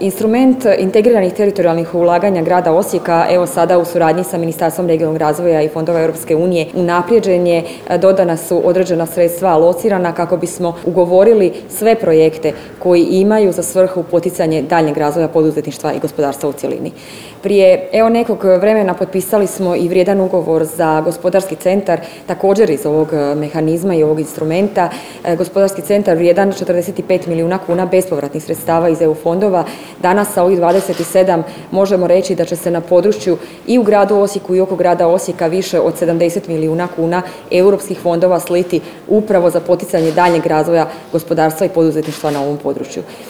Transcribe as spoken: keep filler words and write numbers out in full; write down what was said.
Instrument integriranih teritorijalnih ulaganja grada Osijeka, evo sada u suradnji sa Ministarstvom regionalnog razvoja i fondova Europske unije, unaprijeđen je, dodana su određena sredstva alocirana kako bismo ugovorili sve projekte koji imaju za svrhu poticanje daljnjeg razvoja poduzetništva i gospodarstva u cjelini. Prije evo nekog vremena potpisali smo i vrijedan ugovor za gospodarski centar, također iz ovog mehanizma i ovog instrumenta. Gospodarski centar vrijedan četrdeset pet milijuna kuna bespovratnih sredstava iz E U fondova. Danas sa ovih dvadeset sedam možemo reći da će se na području i u gradu Osijeku i oko grada Osijeka više od sedamdeset milijuna kuna europskih fondova sliti upravo za poticanje daljnjeg razvoja gospodarstva i poduzetništva na ovom području.